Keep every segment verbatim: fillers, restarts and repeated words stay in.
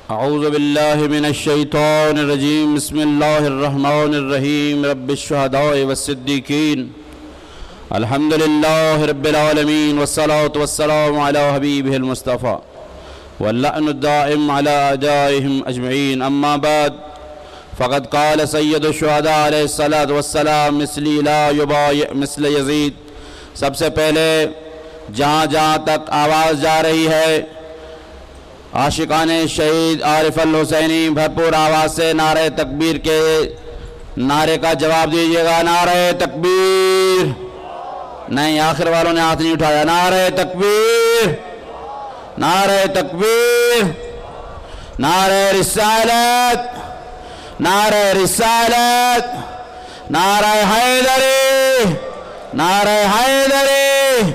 اعوذ باللہ من الشیطان الرجیم بسم اللہ الرحمن الرحیم رب الشہداء والصدیقین الحمدللہ رب العالمین والصلاة والسلام علی حبیبہ المصطفى واللعن الدائم علی اعدائهم اجمعین اما بعد فقد قال سید الشہداء علیہ الصلاة والسلام مثلی لا یبایع مثل یزید۔ سب سے پہلے جہاں جہاں تک آواز جا رہی ہے عاشقان شہید عارف الحسینی بھرپور آواز سے نعرہ تکبیر کے نعرے کا جواب دیجیے گا۔ نعرہ تکبیر، نہیں آخر والوں نے ہاتھ نہیں اٹھایا۔ نعرہ تکبیر، نعرہ تکبیر، نعرہ رسالت، نعرہ رسالت، نعرہ حیدری، نعرہ حیدری،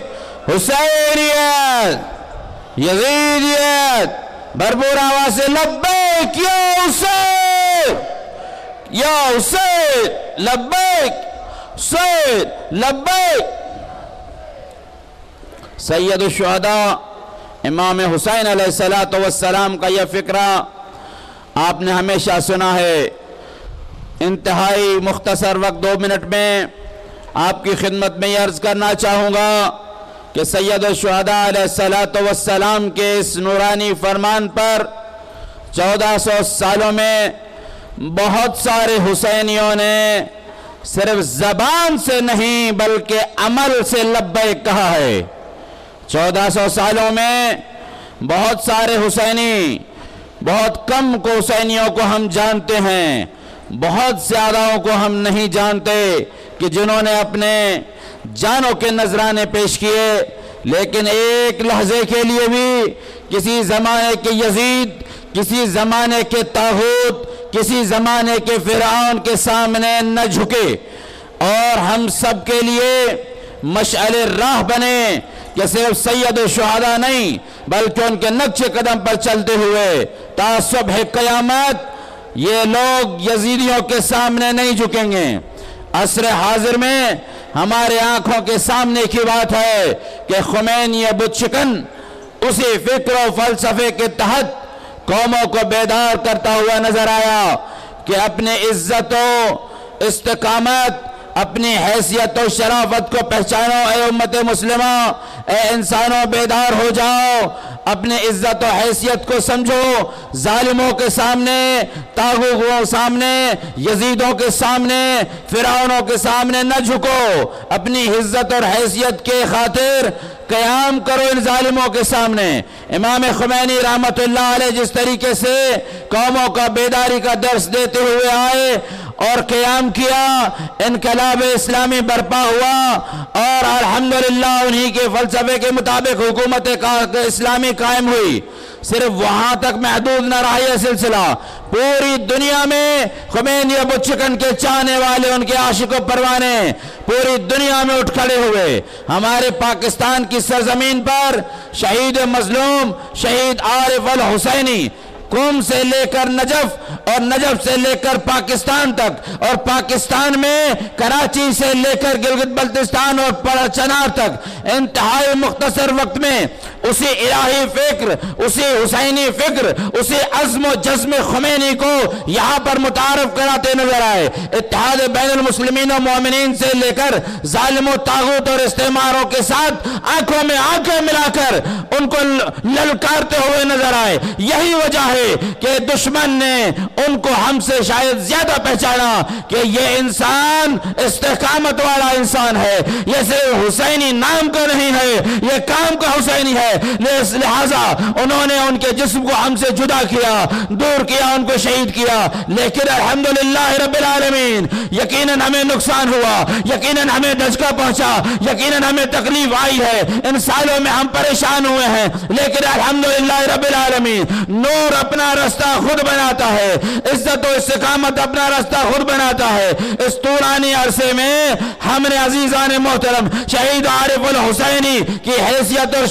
حسینیت، یزیدیت، بھرپور آواز سے لبیک یا حسین، یا حسین لبیک، حسین لبیک۔ سید الشہداء امام حسین علیہ السلام کا یہ فقرہ آپ نے ہمیشہ سنا ہے۔ انتہائی مختصر وقت دو منٹ میں آپ کی خدمت میں یہ عرض کرنا چاہوں گا کہ سید الشہداء علیہ السلام کے اس نورانی فرمان پر چودہ سو سالوں میں بہت سارے حسینیوں نے صرف زبان سے نہیں بلکہ عمل سے لبیک کہا ہے۔ چودہ سو سالوں میں بہت سارے حسینی، بہت کم کو حسینیوں کو ہم جانتے ہیں، بہت زیادہوں کو ہم نہیں جانتے کہ جنہوں نے اپنے جانوں کے نذرانے پیش کیے، لیکن ایک لحظے کے لیے بھی کسی زمانے کے یزید، کسی زمانے کے طاغوت، کسی زمانے کے فرعون کے سامنے نہ جھکے، اور ہم سب کے لیے مشعل راہ بنے کہ صرف سید الشہداء نہیں بلکہ ان کے نقش قدم پر چلتے ہوئے تا صبح قیامت یہ لوگ یزیدیوں کے سامنے نہیں جھکیں گے۔ عصر حاضر میں ہمارے آنکھوں کے سامنے کی بات ہے کہ خمینی بت شکن اسی فکر و فلسفے کے تحت قوموں کو بیدار کرتا ہوا نظر آیا کہ اپنے عزت و استقامت، اپنی حیثیت و شرافت کو پہچانو اے امت مسلمہ، اے انسانوں بیدار ہو جاؤ، اپنے عزت و حیثیت کو سمجھو، ظالموں کے سامنے، طاغوتوں کے سامنے، یزیدوں کے سامنے، فرعونوں کے سامنے نہ جھکو، اپنی عزت اور حیثیت کے خاطر قیام کرو ان ظالموں کے سامنے۔ امام خمینی رحمت اللہ علیہ جس طریقے سے قوموں کا بیداری کا درس دیتے ہوئے آئے اور قیام کیا، انقلاب اسلامی برپا ہوا، اور الحمدللہ انہی کے فلسفے کے مطابق حکومت اسلامی قائم ہوئی۔ صرف وہاں تک محدود نہ رہا یہ سلسلہ، پوری دنیا میں خمینی بت شکن کے چاہنے والے، ان کے عاشق و پروانے پوری دنیا میں اٹھ کھڑے ہوئے۔ ہمارے پاکستان کی سرزمین پر شہید مظلوم شہید عارف الحسینی قم سے لے کر نجف اور نجف سے لے کر پاکستان تک، اور پاکستان میں کراچی سے لے کر گلگت بلتستان اور چنار تک انتہائی مختصر وقت میں اسی الہی فکر، اسی حسینی فکر، اسی عزم و جزم خمینی کو یہاں پر متعارف کراتے نظر آئے۔ اتحاد بین المسلمین و مومنین سے لے کر ظالم و طاغوت اور استعماروں کے ساتھ آنکھوں میں آنکھیں ملا کر ان کو للکارتے ہوئے نظر آئے۔ یہی وجہ ہے کہ دشمن نے ان کو ہم سے شاید زیادہ پہچانا کہ یہ انسان استقامت والا انسان ہے، یہ صرف حسینی نام کا نہیں ہے، یہ کام کا حسینی ہے، لہذا انہوں نے ان کے جسم کو ہم سے جدا کیا، دور کیا، ان کو شہید کیا۔ لیکن الحمدللہ رب العالمین یقیناً ہمیں نقصان ہوا، یقیناً ہمیں دھچکا پہنچا، یقیناً ہمیں تکلیف آئی ہے، ان سالوں میں ہم پریشان ہوئے ہیں، لیکن الحمدللہ رب العالمین نور اپنا رستہ خود بناتا ہے، عزت و استقامت اپنا رستہ خود بناتا ہے۔ اس طولانی عرصے میں ہم نے عزیزان محترم شہید عارف الحسینی کی حیثیت اور شخصیت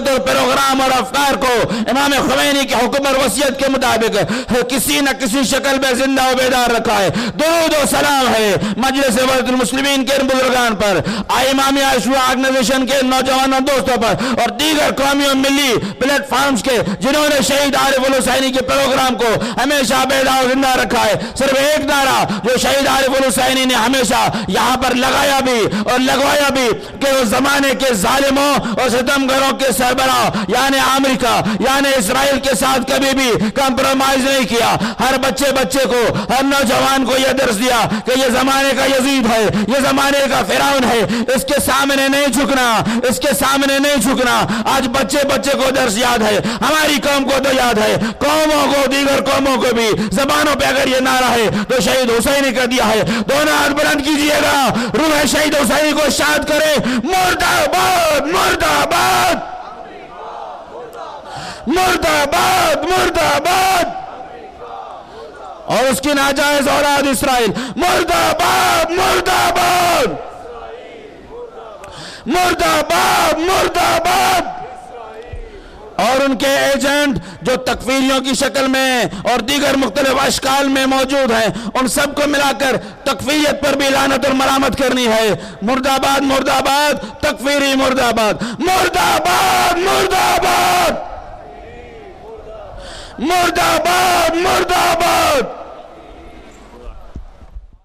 اور پروگرام اور افکار کو امام خمینی کے حکم اور وصیت کے مطابق کسی نہ کسی شکل میں زندہ و بیدار رکھا ہے۔ درود و سلام ہے مجلس وحدت المسلمین کے ان بزرگان پر، امام عاشورہ آرگنائزیشن کے نوجوانوں دوستوں پر، اور دیگر قومی و ملی پلیٹ فارمز کے جنہوں نے شہید عارف الحسینی کے پروگرام کو ہمیشہ بیدار و زندہ رکھا ہے۔ صرف ایک نعرہ جو شہید عارف الحسینی نے ہمیشہ یہاں پر لگایا بھی اور لگوایا بھی کہ وہ زمانے کے ظالموں اور ستمگروں کے سربراہ یعنی امریکہ یعنی اسرائیل کے ساتھ کبھی بھی کمپرومائز نہیں کیا۔ ہر بچے بچے کو، ہر نوجوان کو یہ درس دیا کہ یہ زمانے کا یزید ہے، یہ زمانے کا فرعون ہے، اس کے سامنے نہیں جھکنا، اس کے سامنے نہیں جھکنا۔ آج بچے بچے کو درس یاد ہے، ہماری قوم کو تو یاد ہے، قوموں کو، دیگر قوموں کو بھی زبانوں پہ اگر یہ نعرہ ہے تو شہید حسینی کا دیا ہے۔ دونوں ہاتھ بلند کیجئے گا، روح شہید حسینی کو شاد کرے۔ مرد آباد، مرد آباد، مرد آباد، مرد آباد، اور اس کی ناجائز اولاد اسرائیل، مرد آباد، مرد آباد، مرد آباد، مرد آباد، اور ان کے ایجنٹ جو تکفیریوں کی شکل میں اور دیگر مختلف اشکال میں موجود ہیں، ان سب کو ملا کر تکفیریت پر بھی لعنت اور ملامت کرنی ہے۔ مرد آباد، مرد آباد، تکفیری مرد آباد، مرد آباد، مرد آباد، مرد آباد، مرد آباد۔